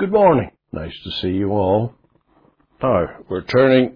Good morning. Nice to see you all. Now, we're turning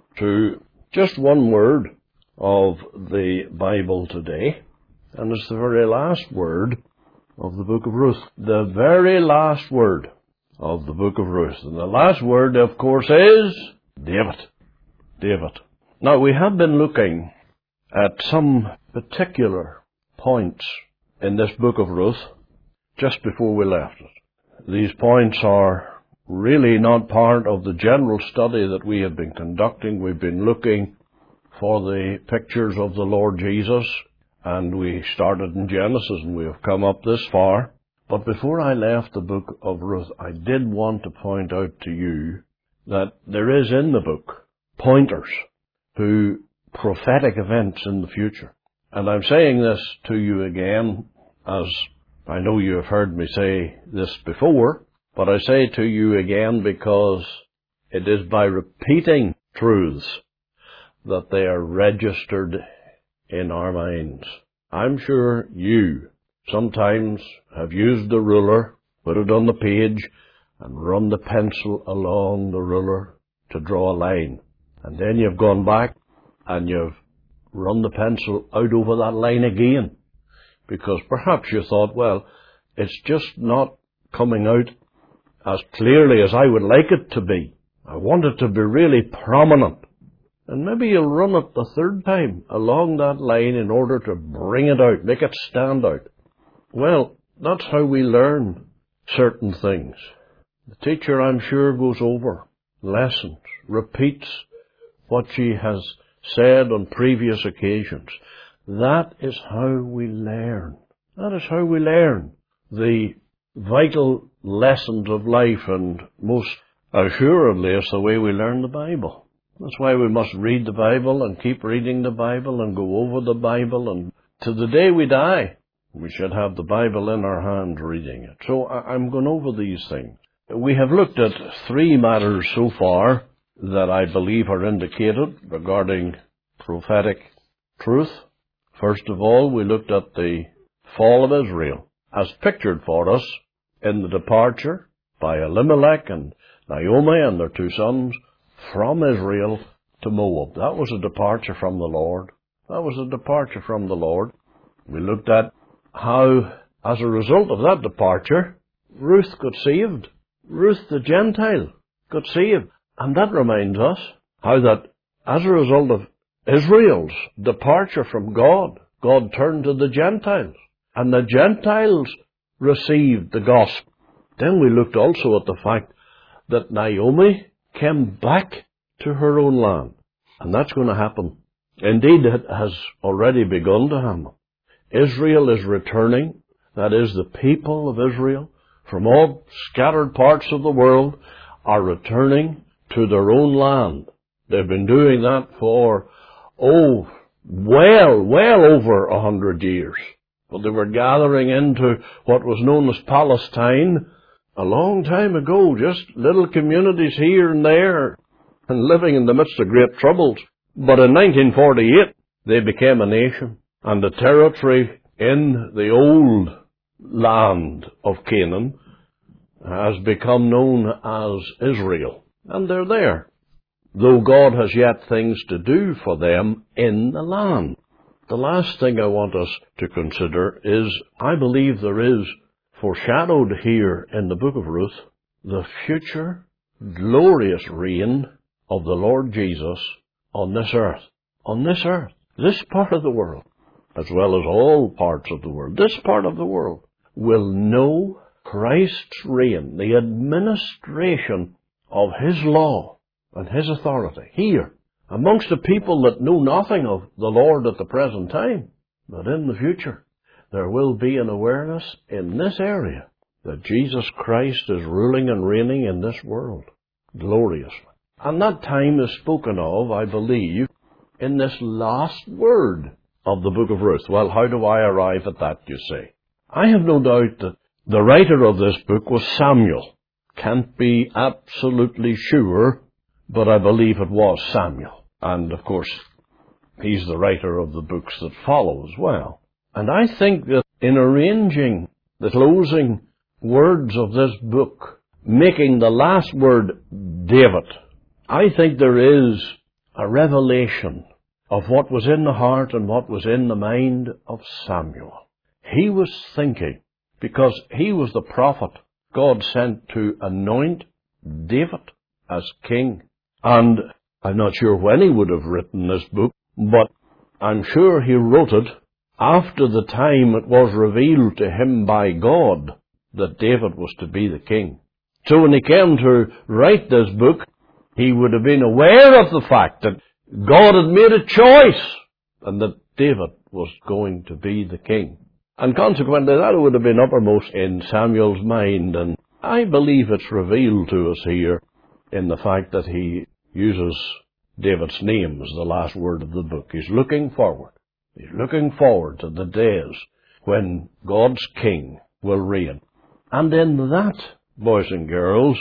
to just one word of the Bible today, and it's the very last word of the book of Ruth. The very last word of the book of Ruth. And the last word, of course, is David. David. Now, we have been looking at some particular points in this book of Ruth just before we left it. These points are really not part of the general study that we have been conducting. We've been looking for the pictures of the Lord Jesus, and we started in Genesis, and we have come up this far. But before I left the book of Ruth, I did want to point out to you that there is in the book pointers to prophetic events in the future. And I'm saying this to you again, as I know you have heard me say this before, but I say it to you again because it is by repeating truths that they are registered in our minds. I'm sure you sometimes have used the ruler, put it on the page, and run the pencil along the ruler to draw a line. And then you've gone back and you've run the pencil out over that line again. Because perhaps you thought, well, it's just not coming out as clearly as I would like it to be. I want it to be really prominent. And maybe you'll run it the third time along that line in order to bring it out, make it stand out. Well, that's how we learn certain things. The teacher, I'm sure, goes over lessons, repeats what she has said on previous occasions. That is how we learn. That is how we learn the vital lessons of life, and most assuredly it's the way we learn the Bible. That's why we must read the Bible and keep reading the Bible and go over the Bible, and to the day we die, we should have the Bible in our hand reading it. So I'm going over these things. We have looked at three matters so far that I believe are indicated regarding prophetic truth. First of all, we looked at the fall of Israel as pictured for us in the departure by Elimelech and Naomi and their two sons from Israel to Moab. That was a departure from the Lord. That was a departure from the Lord. We looked at how, as a result of that departure, Ruth got saved. Ruth the Gentile got saved. And that reminds us how that as a result of Israel's departure from God, God turned to the Gentiles, and the Gentiles received the gospel. Then we looked also at the fact that Naomi came back to her own land, and that's going to happen. Indeed, it has already begun to happen. Israel is returning, that is, the people of Israel from all scattered parts of the world are returning to their own land. They've been doing that for well over 100 years. But they were gathering into what was known as Palestine a long time ago, just little communities here and there, and living in the midst of great troubles. But in 1948, they became a nation, and the territory in the old land of Canaan has become known as Israel. And they're there, though God has yet things to do for them in the land. The last thing I want us to consider is, I believe there is foreshadowed here in the book of Ruth, the future glorious reign of the Lord Jesus on this earth. On this earth. This part of the world, as well as all parts of the world, this part of the world will know Christ's reign, the administration of His law and His authority here, amongst the people that know nothing of the Lord at the present time. But in the future, there will be an awareness in this area that Jesus Christ is ruling and reigning in this world gloriously. And that time is spoken of, I believe, in this last word of the book of Ruth. Well, how do I arrive at that, you say? I have no doubt that the writer of this book was Samuel. Can't be absolutely sure, but I believe it was Samuel. And, of course, he's the writer of the books that follow as well. And I think that in arranging the closing words of this book, making the last word David, I think there is a revelation of what was in the heart and what was in the mind of Samuel. He was thinking, because he was the prophet God sent to anoint David as king. And I'm not sure when he would have written this book, but I'm sure he wrote it after the time it was revealed to him by God that David was to be the king. So when he came to write this book, he would have been aware of the fact that God had made a choice and that David was going to be the king. And consequently, that would have been uppermost in Samuel's mind, and I believe it's revealed to us here in the fact that he uses David's name as the last word of the book. He's looking forward. He's looking forward to the days when God's king will reign. And in that, boys and girls,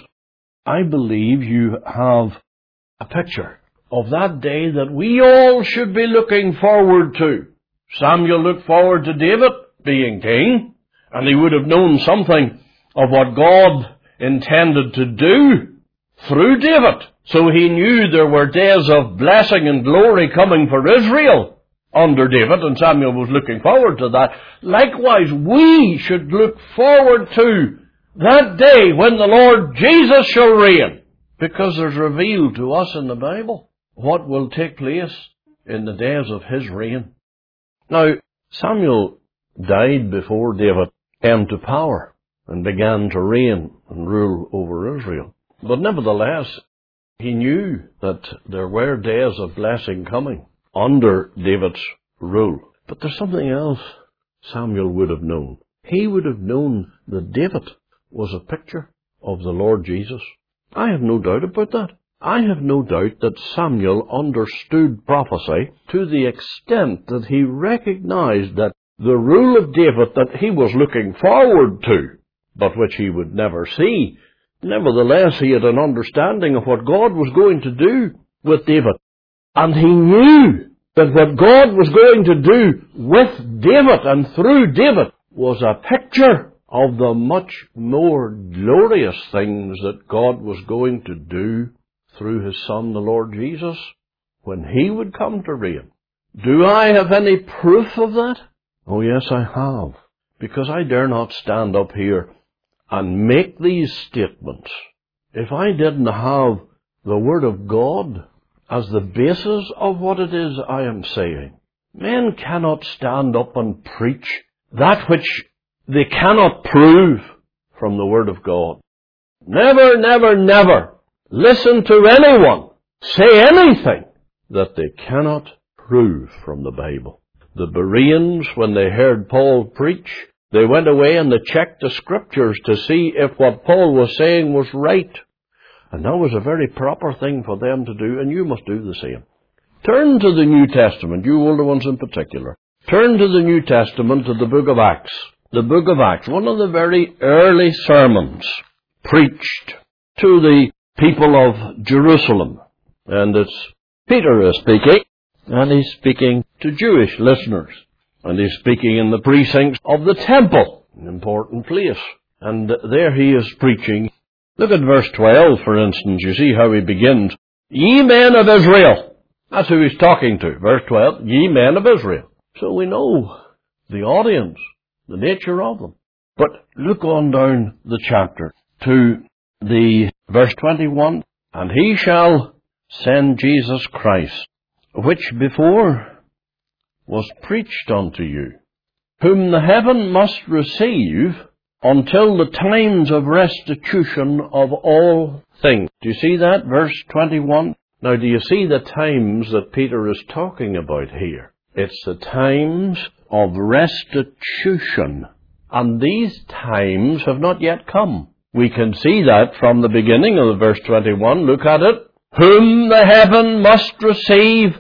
I believe you have a picture of that day that we all should be looking forward to. Samuel looked forward to David being king, and he would have known something of what God intended to do through David. So he knew there were days of blessing and glory coming for Israel under David, and Samuel was looking forward to that. Likewise, we should look forward to that day when the Lord Jesus shall reign, because there's revealed to us in the Bible what will take place in the days of his reign. Now, Samuel died before David came to power and began to reign and rule over Israel. But nevertheless, he knew that there were days of blessing coming under David's rule. But there's something else Samuel would have known. He would have known that David was a picture of the Lord Jesus. I have no doubt about that. I have no doubt that Samuel understood prophecy to the extent that he recognized that the rule of David that he was looking forward to, but which he would never see, nevertheless he had an understanding of what God was going to do with David. And he knew that what God was going to do with David and through David was a picture of the much more glorious things that God was going to do through his Son, the Lord Jesus, when he would come to reign. Do I have any proof of that? Oh yes, I have. Because I dare not stand up here and make these statements if I didn't have the Word of God as the basis of what it is I am saying. Men cannot stand up and preach that which they cannot prove from the Word of God. Never, never, never listen to anyone say anything that they cannot prove from the Bible. The Bereans, when they heard Paul preach, they went away and they checked the Scriptures to see if what Paul was saying was right. And that was a very proper thing for them to do, and you must do the same. Turn to the New Testament, you older ones in particular. Turn to the New Testament, to the book of Acts. The book of Acts, one of the very early sermons preached to the people of Jerusalem. And it's Peter is speaking, and he's speaking to Jewish listeners. And he's speaking in the precincts of the temple, an important place. And there he is preaching. Look at verse 12, for instance. You see how he begins. Ye men of Israel. That's who he's talking to. Verse 12, ye men of Israel. So we know the audience, the nature of them. But look on down the chapter to the verse 21. And he shall send Jesus Christ, which before was preached unto you, whom the heaven must receive until the times of restitution of all things. Do you see that? Verse 21. Now, do you see the times that Peter is talking about here? It's the times of restitution. And these times have not yet come. We can see that from the beginning of verse 21. Look at it. Whom the heaven must receive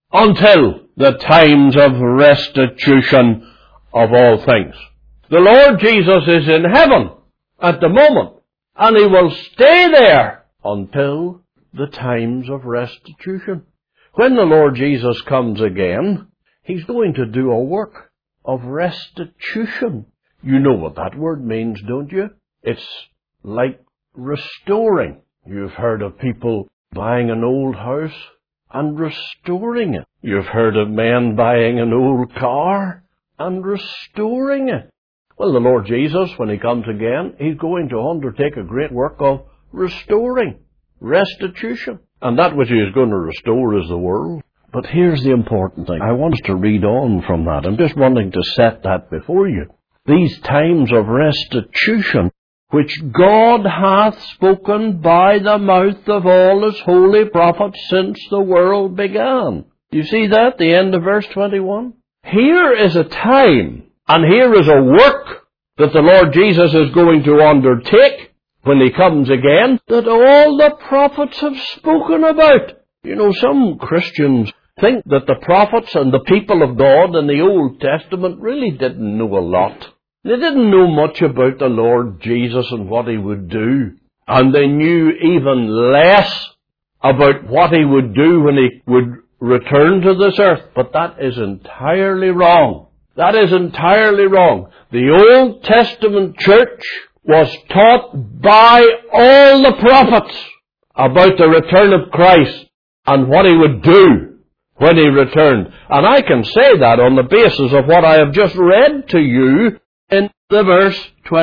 until the times of restitution of all things. The Lord Jesus is in heaven at the moment, and he will stay there until the times of restitution. When the Lord Jesus comes again, he's going to do a work of restitution. You know what that word means, don't you? It's like restoring. You've heard of people buying an old house and restoring it. You've heard of men buying an old car and restoring it. Well, the Lord Jesus, when He comes again, He's going to undertake a great work of restoring, restitution. And that which He is going to restore is the world. But here's the important thing. I want us to read on from that. I'm just wanting to set that before you. These times of restitution, which God hath spoken by the mouth of all His holy prophets since the world began. You see that, the end of verse 21? Here is a time, and here is a work that the Lord Jesus is going to undertake when He comes again, that all the prophets have spoken about. You know, some Christians think that the prophets and the people of God in the Old Testament really didn't know a lot. They didn't know much about the Lord Jesus and what He would do. And they knew even less about what He would do when He would return to this earth. But that is entirely wrong. That is entirely wrong. The Old Testament church was taught by all the prophets about the return of Christ and what He would do when He returned. And I can say that on the basis of what I have just read to you in the verse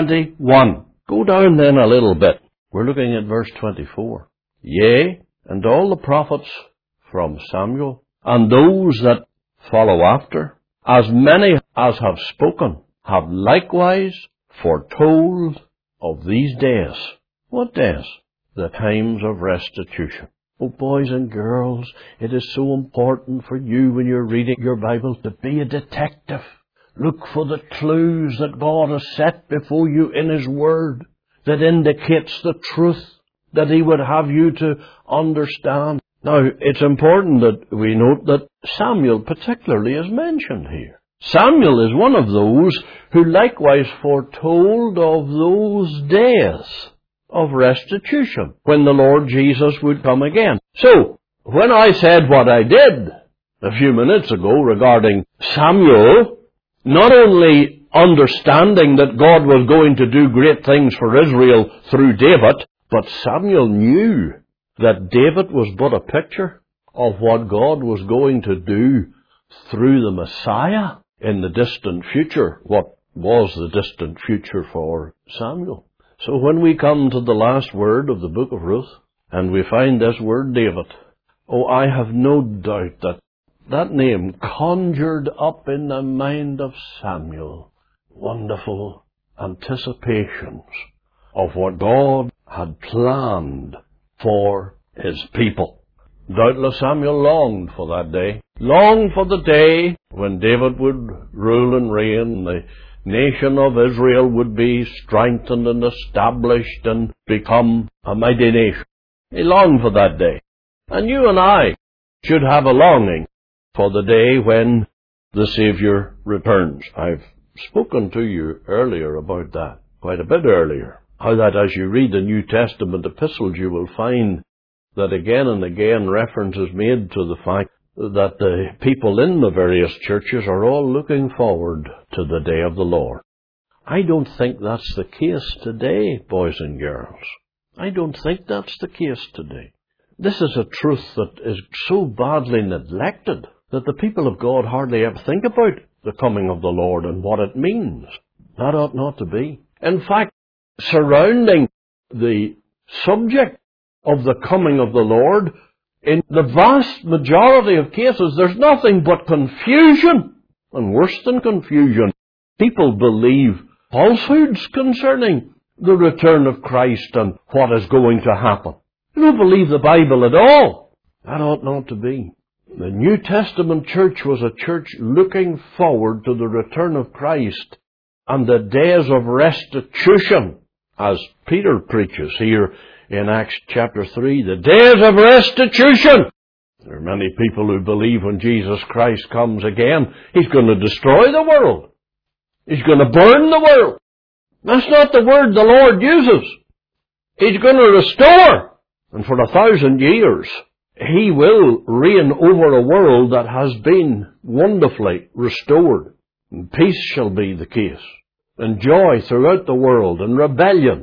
21. Go down then a little bit. We're looking at verse 24. Yea, and all the prophets from Samuel, and those that follow after, as many as have spoken, have likewise foretold of these days. What days? The times of restitution. Oh, boys and girls, it is so important for you when you're reading your Bible to be a detective. Look for the clues that God has set before you in His Word that indicates the truth that He would have you to understand. Now, it's important that we note that Samuel particularly is mentioned here. Samuel is one of those who likewise foretold of those days of restitution, when the Lord Jesus would come again. So, when I said what I did a few minutes ago regarding Samuel, not only understanding that God was going to do great things for Israel through David, but Samuel knew that David was but a picture of what God was going to do through the Messiah in the distant future, what was the distant future for Samuel. So when we come to the last word of the book of Ruth, and we find this word David, oh, I have no doubt that that name conjured up in the mind of Samuel wonderful anticipations of what God had planned for His people. Doubtless Samuel longed for that day, longed for the day when David would rule and reign, the nation of Israel would be strengthened and established and become a mighty nation. He longed for that day. And you and I should have a longing for the day when the Savior returns. I've spoken to you earlier about that, quite a bit earlier. How that as you read the New Testament epistles, you will find that again and again reference is made to the fact that the people in the various churches are all looking forward to the day of the Lord. I don't think that's the case today, boys and girls. I don't think that's the case today. This is a truth that is so badly neglected that the people of God hardly ever think about the coming of the Lord and what it means. That ought not to be. In fact, surrounding the subject of the coming of the Lord, in the vast majority of cases, there's nothing but confusion. And worse than confusion, people believe falsehoods concerning the return of Christ and what is going to happen. They don't believe the Bible at all. That ought not to be. The New Testament church was a church looking forward to the return of Christ and the days of restitution, as Peter preaches here in Acts chapter 3, the days of restitution. There are many people who believe when Jesus Christ comes again, He's going to destroy the world. He's going to burn the world. That's not the word the Lord uses. He's going to restore. And for 1,000 years, He will reign over a world that has been wonderfully restored. And peace shall be the case. And joy throughout the world, and rebellion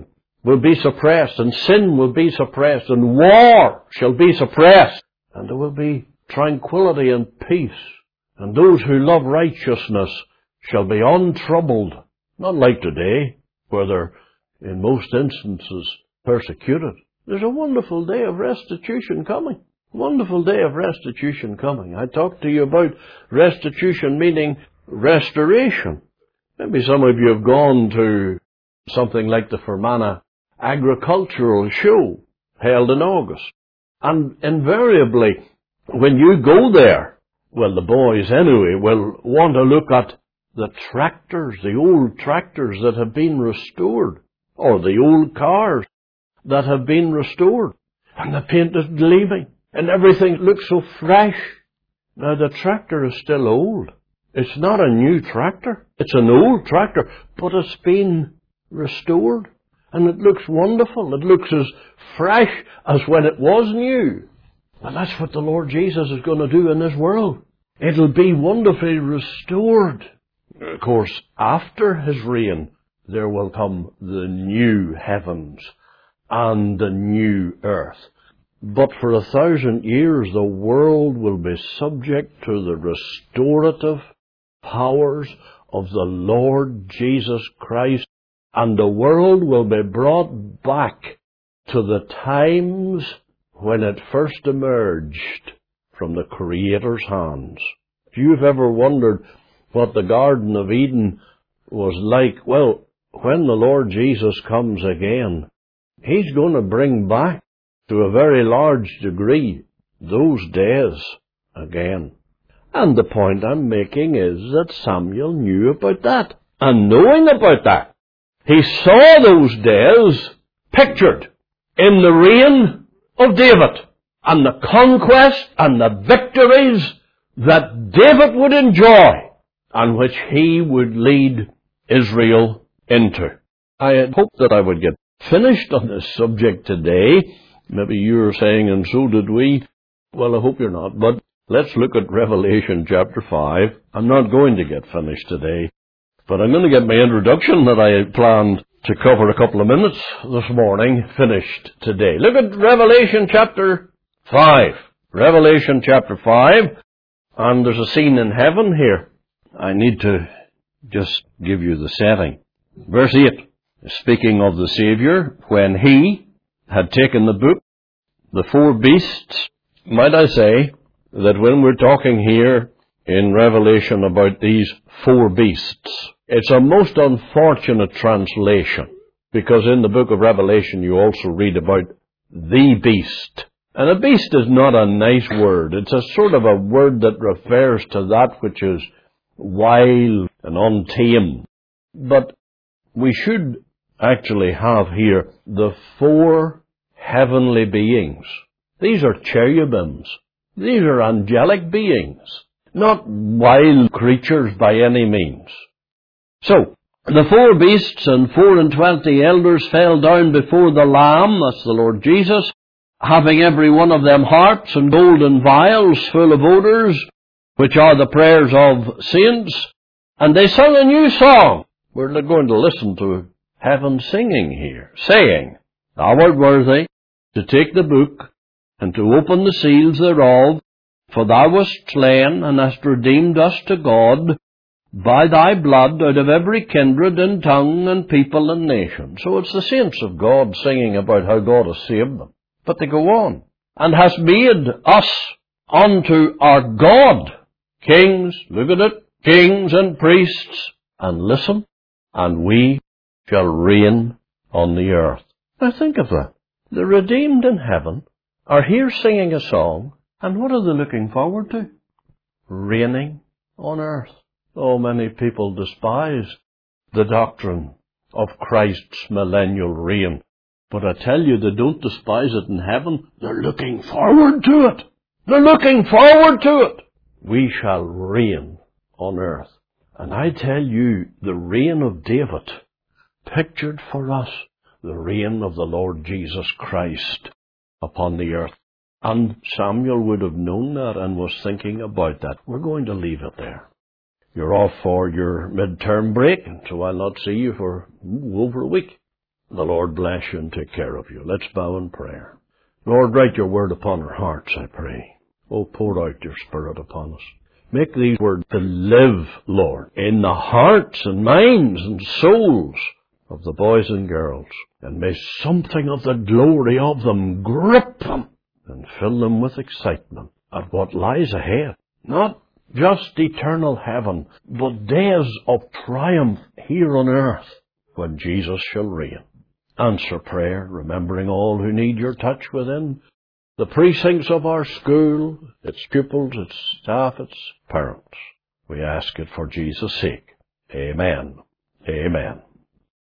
will be suppressed, and sin will be suppressed, and war shall be suppressed, and there will be tranquility and peace, and those who love righteousness shall be untroubled, not like today, where they're, in most instances, persecuted. There's a wonderful day of restitution coming. Wonderful day of restitution coming. I talked to you about restitution meaning restoration. Maybe some of you have gone to something like the Fermanagh Agricultural Show held in August. And invariably, when you go there, well, the boys anyway will want to look at the tractors, the old tractors that have been restored, or the old cars that have been restored. And the paint is gleaming, and everything looks so fresh. Now, the tractor is still old. It's not a new tractor. It's an old tractor, but it's been restored. And it looks wonderful. It looks as fresh as when it was new. And that's what the Lord Jesus is going to do in this world. It'll be wonderfully restored. Of course, after His reign, there will come the new heavens and the new earth. But for 1,000 years, the world will be subject to the restorative powers of the Lord Jesus Christ, and the world will be brought back to the times when it first emerged from the Creator's hands. If you've ever wondered what the Garden of Eden was like, well, when the Lord Jesus comes again, He's going to bring back to a very large degree those days again. And the point I'm making is that Samuel knew about that. And knowing about that, he saw those days pictured in the reign of David and the conquest and the victories that David would enjoy and which he would lead Israel into. I had hoped that I would get finished on this subject today. Maybe you're saying, and so did we. Well, I hope you're not, but let's look at Revelation chapter 5. I'm not going to get finished today, but I'm going to get my introduction that I had planned to cover a couple of minutes this morning finished today. Look at Revelation chapter 5. Revelation chapter 5, and there's a scene in heaven here. I need to just give you the setting. Verse 8, speaking of the Savior, when He had taken the book, the four beasts, might I say that when we're talking here in Revelation about these four beasts, it's a most unfortunate translation, because in the book of Revelation you also read about the beast. And a beast is not a nice word. It's a sort of a word that refers to that which is wild and untamed. But we should actually have here the four heavenly beings. These are cherubims. These are angelic beings, not wild creatures by any means. So, the four beasts and 24 elders fell down before the Lamb, that's the Lord Jesus, having every one of them harps and golden vials full of odors, which are the prayers of saints, and they sung a new song. We're going to listen to heaven singing here, saying, Thou art worthy to take the book and to open the seals thereof, for thou wast slain and hast redeemed us to God by thy blood out of every kindred and tongue and people and nation. So it's the saints of God singing about how God has saved them. But they go on. And hast made us unto our God kings, look at it, kings and priests, and listen, and we shall reign on the earth. Now think of that. The redeemed in heaven are here singing a song, and what are they looking forward to? Reigning on earth. Oh, many people despise the doctrine of Christ's millennial reign. But I tell you, they don't despise it in heaven. They're looking forward to it. They're looking forward to it. We shall reign on earth. And I tell you, the reign of David pictured for us the reign of the Lord Jesus Christ upon the earth. And Samuel would have known that and was thinking about that. We're going to leave it there. You're off for your midterm break, so I'll not see you for over a week. The Lord bless you and take care of you. Let's bow in prayer. Lord, write your word upon our hearts, I pray. Oh, pour out your Spirit upon us. Make these words to live, Lord, in the hearts and minds and souls of the boys and girls. And may something of the glory of them grip them and fill them with excitement at what lies ahead. Not just eternal heaven, but days of triumph here on earth when Jesus shall reign. Answer prayer, remembering all who need your touch within the precincts of our school, its pupils, its staff, its parents. We ask it for Jesus' sake. Amen. Amen.